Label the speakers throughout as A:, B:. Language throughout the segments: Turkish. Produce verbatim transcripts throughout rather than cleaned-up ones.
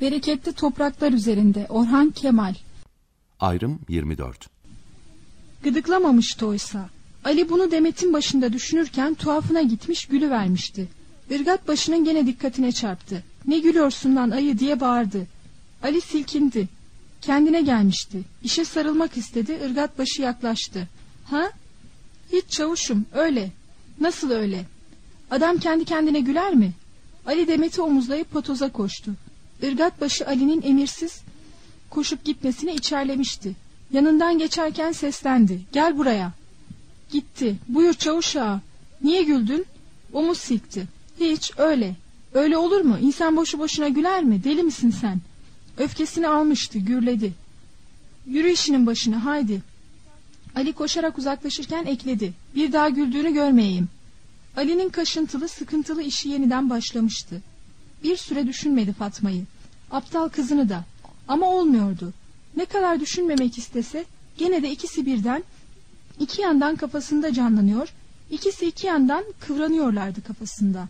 A: Bereketli topraklar üzerinde. Orhan Kemal.
B: Ayrım yirmi dört.
A: Gıdıklamamıştı oysa. Ali bunu Demet'in başında düşünürken tuhafına gitmiş gülüvermişti. Irgat başının gene dikkatine çarptı. "Ne gülüyorsun lan ayı?" diye bağırdı. Ali silkindi. Kendine gelmişti. İşe sarılmak istedi. Irgat başı yaklaştı. "Ha? Hiç çavuşum, öyle." "Nasıl öyle? Adam kendi kendine güler mi?" Ali Demet'i omuzlayıp patoza koştu. Irgat başı Ali'nin emirsiz koşup gitmesini içerlemişti. Yanından geçerken seslendi. "Gel buraya." Gitti. "Buyur çavuş ağa." "Niye güldün?" Omuz silkti. "Hiç, öyle." "Öyle olur mu? İnsan boşu boşuna güler mi? Deli misin sen?" Öfkesini almıştı, gürledi. "Yürü işinin başına, haydi." Ali koşarak uzaklaşırken ekledi. "Bir daha güldüğünü görmeyeyim." Ali'nin kaşıntılı, sıkıntılı işi yeniden başlamıştı. Bir süre düşünmedi Fatma'yı, aptal kızını da, ama olmuyordu. Ne kadar düşünmemek istese gene de ikisi birden, iki yandan kafasında canlanıyor, ikisi iki yandan kıvranıyorlardı kafasında.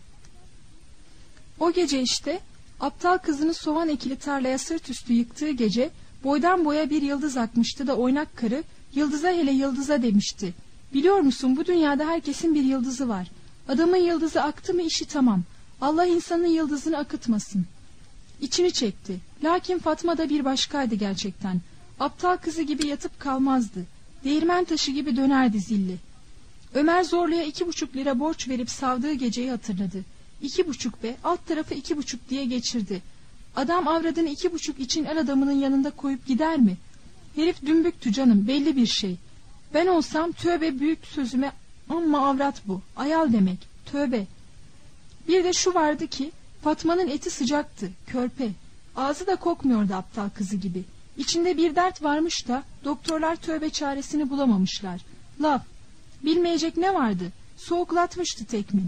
A: O gece işte, aptal kızını soğan ekili tarlaya sırt üstü yıktığı gece, boydan boya bir yıldız akmıştı da oynak karı, "Yıldıza, hele yıldıza," demişti. "Biliyor musun, bu dünyada herkesin bir yıldızı var. Adamın yıldızı aktı mı işi tamam. Allah insanın yıldızını akıtmasın." İçini çekti. Lakin Fatma da bir başkaydı gerçekten. Aptal kızı gibi yatıp kalmazdı. Değirmen taşı gibi dönerdi zilli. Ömer Zorlu'ya iki buçuk lira borç verip savdığı geceyi hatırladı. İki buçuk be, alt tarafı iki buçuk diye geçirdi. Adam avradını iki buçuk için el adamının yanında koyup gider mi? Herif dümbüktü canım, belli bir şey. Ben olsam tövbe büyük sözüme, amma avrat bu, ayal demek, tövbe. Bir de şu vardı ki, Fatma'nın eti sıcaktı, körpe. Ağzı da kokmuyordu aptal kızı gibi. İçinde bir dert varmış da doktorlar tövbe çaresini bulamamışlar. Laf, bilmeyecek ne vardı? Soğuklatmıştı tekmin.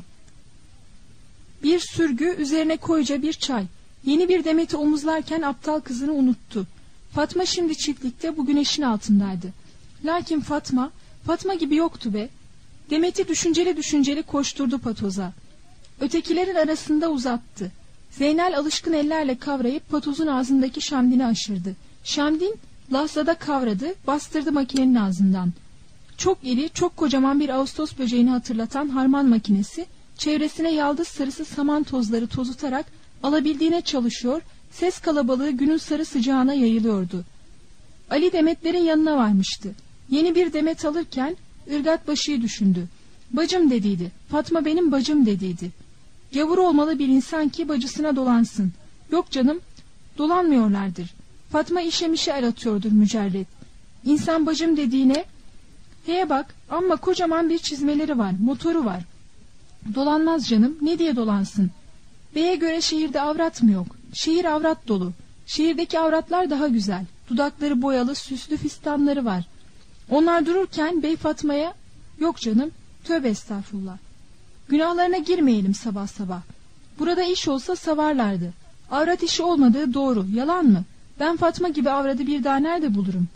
A: Bir sürgü, üzerine koyca bir çay. Yeni bir Demet'i omuzlarken aptal kızını unuttu. Fatma şimdi çiftlikte, bu güneşin altındaydı. Lakin Fatma, Fatma gibi yoktu be. Demet'i düşünceli düşünceli koşturdu patoza. Ötekilerin arasında uzattı. Zeynel alışkın ellerle kavrayıp patozun ağzındaki şamdini aşırdı. Şamdin lahzada kavradı, bastırdı makinenin ağzından. Çok iri, çok kocaman bir Ağustos böceğini hatırlatan harman makinesi, çevresine yaldız sarısı saman tozları tozutarak alabildiğine çalışıyor, ses kalabalığı günün sarı sıcağına yayılıyordu. Ali Demetlerin yanına varmıştı. Yeni bir Demet alırken ırgat başıyı düşündü. "Bacım" dediydi. "Fatma benim bacım" dediydi. Gavur olmalı bir insan ki bacısına dolansın. Yok canım, dolanmıyorlardır. Fatma işe mişe el atıyordur mücerret. İnsan bacım dediğine, "Heye bak, amma kocaman bir çizmeleri var, motoru var." Dolanmaz canım, ne diye dolansın? Beye göre şehirde avrat mı yok? Şehir avrat dolu. Şehirdeki avratlar daha güzel. Dudakları boyalı, süslü fistanları var. Onlar dururken bey Fatma'ya, "Yok canım, tövbe estağfurullah. Günahlarına girmeyelim sabah sabah. Burada iş olsa savarlardı. Avrat işi olmadığı doğru, yalan mı? Ben Fatma gibi avradı bir daha nerede bulurum?"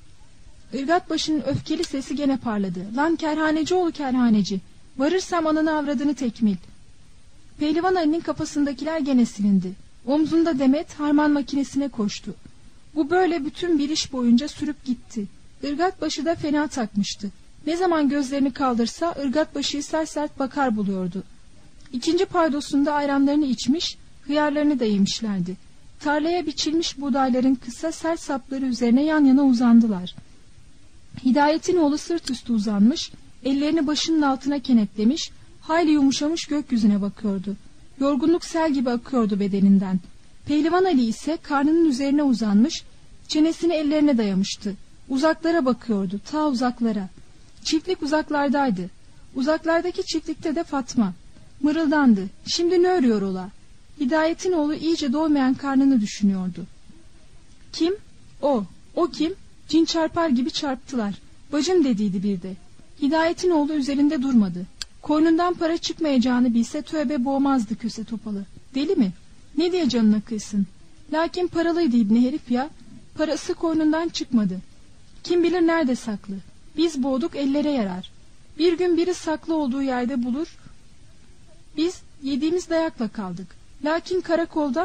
A: Irgat başının öfkeli sesi gene parladı. "Lan kerhaneci oğlu kerhaneci. Varırsam ananı avradını tekmil." Pehlivan Ali'nin kafasındakiler gene silindi. Omzunda Demet harman makinesine koştu. Bu böyle bütün bir iş boyunca sürüp gitti. Irgat başı da fena takmıştı. Ne zaman gözlerini kaldırsa ırgat başıyı sert sert bakar buluyordu. İkinci paydosunda ayranlarını içmiş, hıyarlarını da yemişlerdi. Tarlaya biçilmiş buğdayların kısa sert sapları üzerine yan yana uzandılar. Hidayet'in oğlu sırt üstü uzanmış, ellerini başının altına kenetlemiş, hayli yumuşamış gökyüzüne bakıyordu. Yorgunluk sel gibi akıyordu bedeninden. Pehlivan Ali ise karnının üzerine uzanmış, çenesini ellerine dayamıştı. Uzaklara bakıyordu, ta uzaklara. Çiftlik uzaklardaydı. Uzaklardaki çiftlikte de Fatma. Mırıldandı. Şimdi ne örüyor ola? Hidayet'in oğlu iyice doymayan karnını düşünüyordu. Kim? O. O kim? Cin çarpar gibi çarptılar. Bacım dediydi bir de. Hidayet'in oğlu üzerinde durmadı. Koynundan para çıkmayacağını bilse tövbe boğmazdı köse topalı. Deli mi? Ne diye canına kıysın? Lakin paralıydı ibni herif ya. Parası koynundan çıkmadı. Kim bilir nerede saklı. Biz boğduk, ellere yarar. Bir gün biri saklı olduğu yerde bulur. Biz yediğimiz dayakla kaldık. Lakin karakolda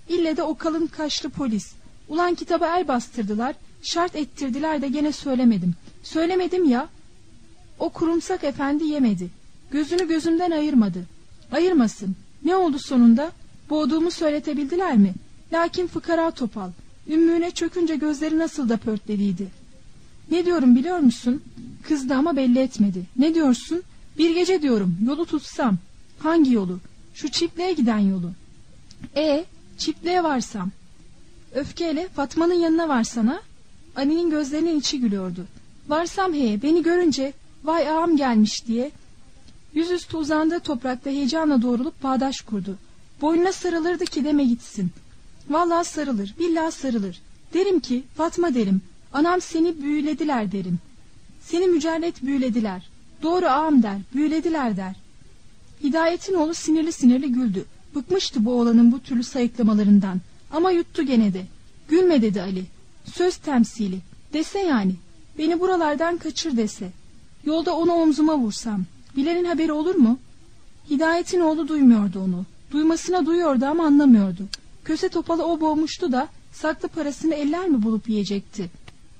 A: İlle de o kalın kaşlı polis. Ulan kitaba el bastırdılar, şart ettirdiler de gene söylemedim. Söylemedim ya. O kurumsak efendi yemedi. Gözünü gözümden ayırmadı. Ayırmasın. Ne oldu sonunda? Boğduğumu söyletebildiler mi? Lakin fıkara topal. Ümmüğüne çökünce gözleri nasıl da pörtlediydi. Ne diyorum biliyor musun? Kızdı ama belli etmedi. Ne diyorsun? Bir gece diyorum, yolu tutsam. Hangi yolu? Şu çiftliğe giden yolu. E, çiftliğe varsam. Öfkeyle Fatma'nın yanına varsana. Ali'nin gözlerinin içi gülüyordu. Varsam heye, beni görünce vay ağam gelmiş diye yüzüstü uzandığı toprakta heyecanla doğrulup bağdaş kurdu. Boynuna sarılırdı ki deme gitsin. Vallahi sarılır, billahi sarılır. Derim ki Fatma derim, anam seni büyülediler derim. Seni mücerret büyülediler. Doğru ağam der, büyülediler der. Hidayet'in oğlu sinirli sinirli güldü. Bıkmıştı bu oğlanın bu türlü sayıklamalarından. Ama yuttu gene de. Gülme dedi Ali. Söz temsili. Dese yani. Beni buralardan kaçır dese. Yolda onu omzuma vursam. Bilal'in haberi olur mu? Hidayet'in oğlu duymuyordu onu. Duymasına duyuyordu ama anlamıyordu. Köse topalı o boğmuştu da saklı parasını eller mi bulup yiyecekti?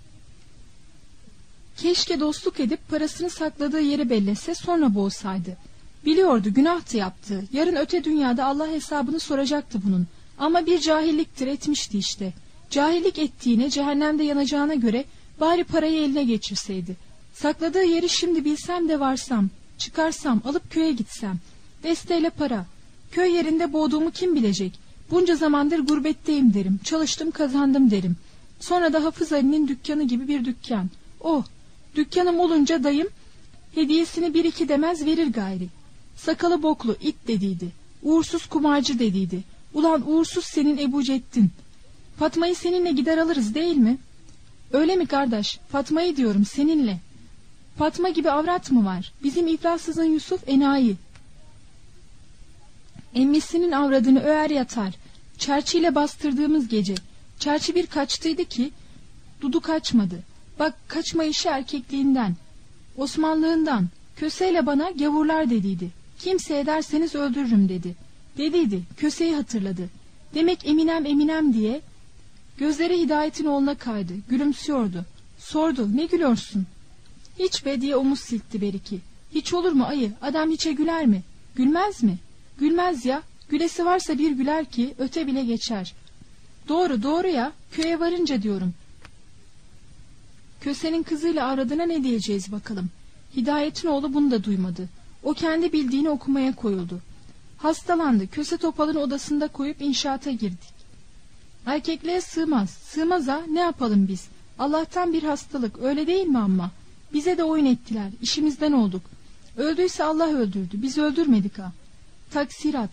A: Keşke dostluk edip parasını sakladığı yeri bellese, sonra boğsaydı. Biliyordu günahtı yaptığı. Yarın öte dünyada Allah hesabını soracaktı bunun. Ama bir cahilliktir, etmişti işte. Cahillik ettiğine, cehennemde yanacağına göre bari parayı eline geçirseydi. Sakladığı yeri şimdi bilsem de varsam, çıkarsam, alıp köye gitsem. Desteyle para. Köy yerinde boğduğumu kim bilecek? Bunca zamandır gurbetteyim derim. Çalıştım, kazandım derim. Sonra da Hafız Ali'nin dükkanı gibi bir dükkan. Oh, dükkanım olunca dayım hediyesini bir iki demez verir gayri. Sakalı boklu it dediydi. Uğursuz kumarcı dediydi. Ulan uğursuz senin Ebu Ceddin. Fatma'yı seninle gider alırız değil mi? Öyle mi kardeş? Fatma'yı diyorum seninle. Fatma gibi avrat mı var? Bizim iflassızın Yusuf enayi. Emmisinin avradını öğer yatar. Çerçiyle bastırdığımız gece. Çerçi bir kaçtıydı ki Dudu kaçmadı. Bak kaçma işi erkekliğinden, Osmanlığından. Köseyle bana gavurlar dediydi. Kimse ederseniz öldürürüm dedi. Dediydi. Köseyi hatırladı. Demek Eminem Eminem diye. Gözleri Hidayet'in oğluna kaydı. Gülümsüyordu. Sordu. Ne gülüyorsun? Hiç be diye omuz silkti Beriki. Hiç olur mu ayı? Adam hiçe güler mi? Gülmez mi? Gülmez ya. Gülesi varsa bir güler ki öte bile geçer. Doğru doğru ya. Köye varınca diyorum. Kösenin kızıyla aradığına ne diyeceğiz bakalım. Hidayet'in oğlu bunu da duymadı. O kendi bildiğini okumaya koyuldu. Hastalandı. Köse topalın odasında koyup inşaata girdik. Erkekliğe sığmaz. Sığmaz ha, ne yapalım biz? Allah'tan bir hastalık, öyle değil mi amma? Bize de oyun ettiler. İşimizden olduk. Öldüyse Allah öldürdü. Biz öldürmedik ha. Taksirat.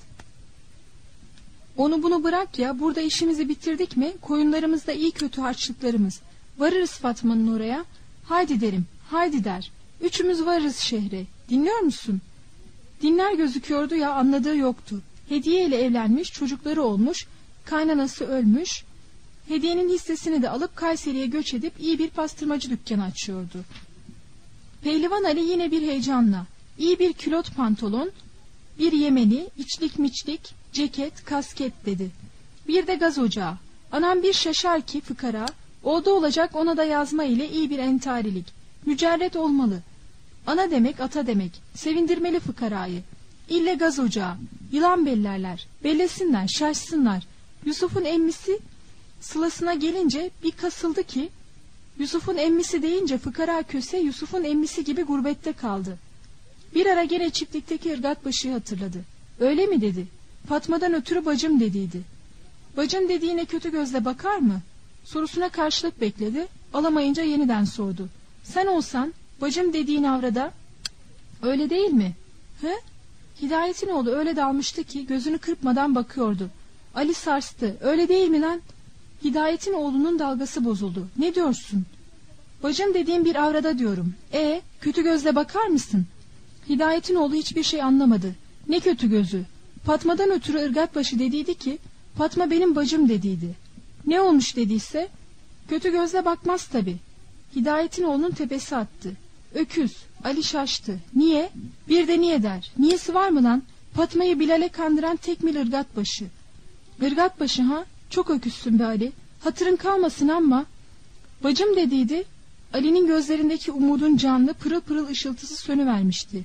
A: Onu bunu bırak ya. Burada işimizi bitirdik mi? Koyunlarımızda iyi kötü harçlıklarımız. Varırız Fatma'nın oraya. Haydi derim. Haydi der. Üçümüz varırız şehre. Dinliyor musun? Dinler gözüküyordu ya, anladığı yoktu. Hediye ile evlenmiş, çocukları olmuş, kaynanası ölmüş. Hediyenin hissesini de alıp Kayseri'ye göç edip iyi bir pastırmacı dükkanı açıyordu. Pehlivan Ali yine bir heyecanla, iyi bir külot pantolon, bir yemeni, içlik miçlik, ceket, kasket dedi. Bir de gaz ocağı. Anam bir şaşar ki fıkara, oldu olacak ona da yazma ile iyi bir entarilik. Mücerret olmalı. Ana demek ata demek. Sevindirmeli fıkarayı. İlle gaz ocağı. Yılan bellerler. Bellesinler, şaşsınlar. Yusuf'un emmisi sılasına gelince bir kasıldı ki, Yusuf'un emmisi deyince fıkara köse Yusuf'un emmisi gibi gurbette kaldı. Bir ara gene çiftlikteki ırgatbaşıyı hatırladı. Öyle mi dedi. Fatma'dan ötürü bacım dediydi. Bacım dediğine kötü gözle bakar mı? Sorusuna karşılık bekledi. Alamayınca yeniden sordu. Sen olsan bacım dediğin avrada öyle değil mi? He? Hidayet'in oğlu öyle dalmıştı ki gözünü kırpmadan bakıyordu. Ali sarstı. Öyle değil mi lan? Hidayet'in oğlunun dalgası bozuldu. Ne diyorsun? Bacım dediğim bir avrada diyorum. E, kötü gözle bakar mısın? Hidayet'in oğlu hiçbir şey anlamadı. Ne kötü gözü? Fatma'dan ötürü ırgatbaşı dediydi ki, Fatma benim bacım dediydi. Ne olmuş dediyse, kötü gözle bakmaz tabi. Hidayet'in oğlunun tepesi attı. Öküz. Ali şaştı. Niye? Bir de niye der. Niyesi var mı lan? Fatma'yı Bilal'e kandıran tek mil ırgatbaşı. Irgatbaşı ha? Çok öküzsün be Ali. Hatırın kalmasın ama. Bacım dediydi. Ali'nin gözlerindeki umudun canlı pırıl pırıl ışıltısı sönüvermişti.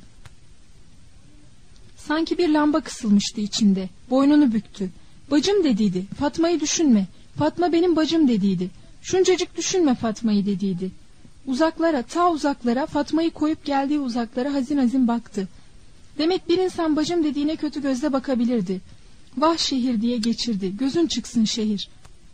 A: Sanki bir lamba kısılmıştı içinde. Boynunu büktü. Bacım dediydi. Fatma'yı düşünme. Fatma benim bacım dediydi. Şuncacık düşünme Fatma'yı dediydi. Uzaklara, ta uzaklara, Fatma'yı koyup geldiği uzaklara hazin hazin baktı. Demek bir insan bacım dediğine kötü gözle bakabilirdi. Vah şehir diye geçirdi. Gözün çıksın şehir.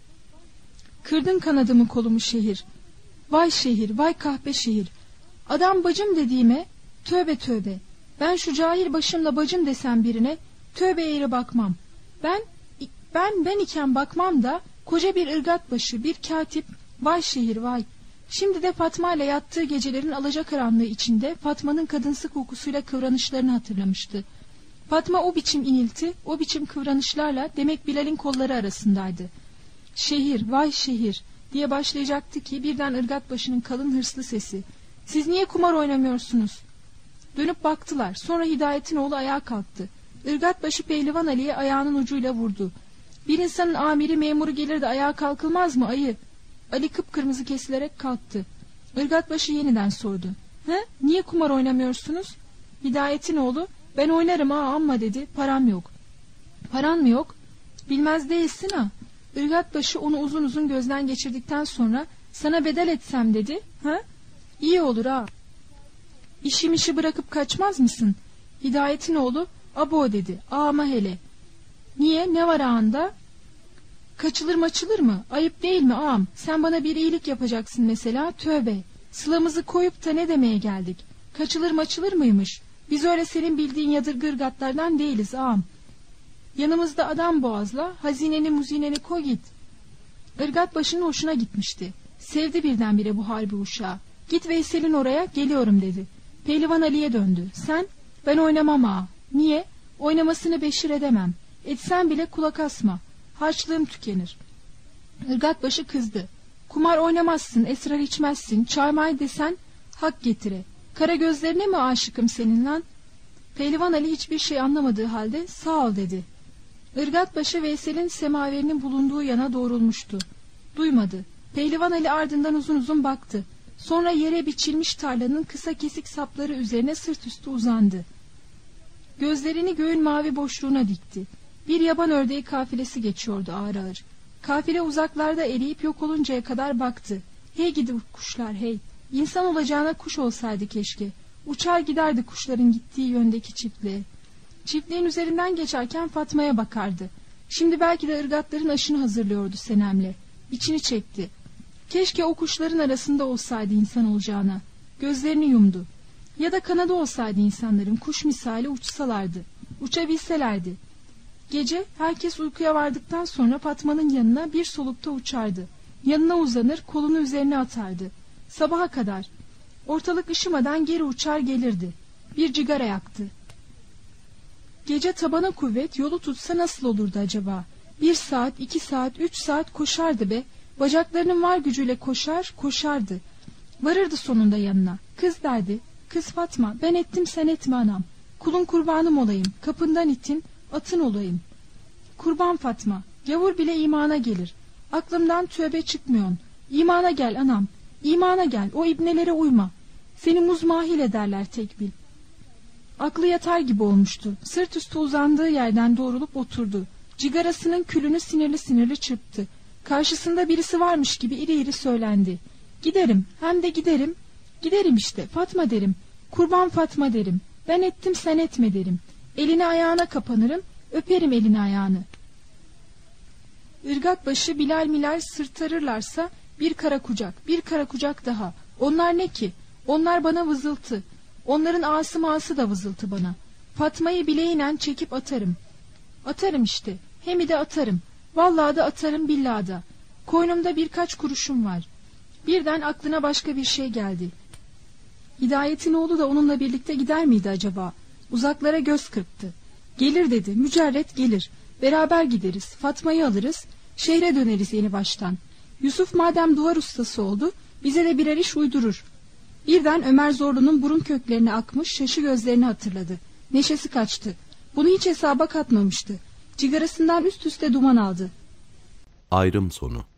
A: Kırdın kanadımı kolumu şehir. Vay şehir, vay kahpe şehir. Adam bacım dediğime, tövbe tövbe. Ben şu cahil başımla bacım desem birine, tövbe eğri bakmam. Ben, ben, ben iken bakmam da, koca bir ırgatbaşı, bir katip, vay şehir vay. Şimdi de Fatma ile yattığı gecelerin alacakaranlığı içinde Fatma'nın kadınsı kokusuyla kıvranışlarını hatırlamıştı. Fatma o biçim inilti, o biçim kıvranışlarla demek Bilal'in kolları arasındaydı. Şehir, vay şehir diye başlayacaktı ki birden ırgatbaşının kalın hırslı sesi. Siz niye kumar oynamıyorsunuz? Dönüp baktılar. Sonra Hidayet'in oğlu ayağa kalktı. Irgatbaşı Pehlivan Ali'ye ayağının ucuyla vurdu. Bir insanın amiri memuru gelir de ayağa kalkılmaz mı ayı? Ali kıpkırmızı kesilerek kalktı. Irgatbaşı yeniden sordu. He? Niye kumar oynamıyorsunuz? Hidayet'in oğlu, ben oynarım ha amma dedi, param yok. Paran mı yok? Bilmez değilsin ha. Irgatbaşı onu uzun uzun gözden geçirdikten sonra, sana bedel etsem dedi. Ha? İyi olur ha. İşim işi bırakıp kaçmaz mısın? Hidayet'in oğlu, abo dedi, ağama hele. Niye, ne var ağanda? Kaçılır maçılır mı? Ayıp değil mi ağam? Sen bana bir iyilik yapacaksın mesela, tövbe. Sılamızı koyup da ne demeye geldik? Kaçılır maçılır mıymış? Biz öyle senin bildiğin yadırgı ırgatlardan değiliz ağam. Yanımızda adam boğazla, hazineni muzineni koy git. Irgatbaşının hoşuna gitmişti. Sevdi birdenbire bu harbi uşağı. Git Veysel'in oraya, geliyorum dedi. Pehlivan Ali'ye döndü. Sen? Ben oynamam ağa. Niye? Oynamasını beşir edemem. Etsen bile kulak asma. Harçlığım tükenir. Irgatbaşı kızdı. Kumar oynamazsın, esrar içmezsin, çaymay desen hak getire. Kara gözlerine mi aşıkım senin lan? Pehlivan Ali hiçbir şey anlamadığı halde sağ ol dedi. Irgatbaşı Veysel'in semaverinin bulunduğu yana doğrulmuştu. Duymadı. Pehlivan Ali ardından uzun uzun baktı. Sonra yere biçilmiş tarlanın kısa kesik sapları üzerine sırt üstü uzandı. Gözlerini göğün mavi boşluğuna dikti. Bir yaban ördeği kafilesi geçiyordu ağır ağır. Kafile uzaklarda eriyip yok oluncaya kadar baktı. Hey gidi kuşlar hey. İnsan olacağına kuş olsaydı keşke. Uçar giderdi kuşların gittiği yöndeki çiftliğe. Çiftliğin üzerinden geçerken Fatma'ya bakardı. Şimdi belki de ırgatların aşını hazırlıyordu Senem'le. İçini çekti. Keşke o kuşların arasında olsaydı insan olacağına. Gözlerini yumdu. Ya da kanadı olsaydı insanların, kuş misali uçsalardı. Uçabilselerdi. Gece herkes uykuya vardıktan sonra Fatma'nın yanına bir solukta uçardı. Yanına uzanır, kolunu üzerine atardı. Sabaha kadar. Ortalık ışımadan geri uçar gelirdi. Bir cigara yaktı. Gece tabana kuvvet, yolu tutsa nasıl olurdu acaba? Bir saat, iki saat, üç saat koşardı be. Bacaklarının var gücüyle koşar, koşardı. Varırdı sonunda yanına. Kız derdi. Kız Fatma, ben ettim sen etme anam. Kulun kurbanım olayım, kapından itin, atın olayım. Kurban Fatma, gavur bile imana gelir. Aklımdan tövbe çıkmıyorsun. İmana gel anam, imana gel, o ibnelere uyma. Seni muzmahil ederler tekbil. Aklı yatar gibi olmuştu. Sırt üstü uzandığı yerden doğrulup oturdu. Cigarasının külünü sinirli sinirli çırptı. Karşısında birisi varmış gibi iri iri söylendi. Giderim, hem de giderim. Giderim işte, Fatma derim. Kurban Fatma derim. Ben ettim sen etme derim. Eline ayağına kapanırım, öperim elini ayağını. Irgatbaşı Bilal Milal sırtarırlarsa bir kara kucak, bir kara kucak daha. Onlar ne ki? Onlar bana vızıltı. Onların ağası mağası da vızıltı bana. Fatma'yı bileğinen çekip atarım. Atarım işte, hem de atarım. Vallahi da atarım billahi da. Koynumda birkaç kuruşum var. Birden aklına başka bir şey geldi. Hidayet'in oğlu da onunla birlikte gider miydi acaba? Uzaklara göz kırptı. Gelir dedi, mücerret gelir. Beraber gideriz, Fatma'yı alırız, şehre döneriz yeni baştan. Yusuf madem duvar ustası oldu, bize de birer iş uydurur. Birden Ömer Zorlu'nun burun köklerine akmış şaşı gözlerini hatırladı. Neşesi kaçtı. Bunu hiç hesaba katmamıştı. Cigarasından üst üste duman aldı.
B: Ayrım sonu.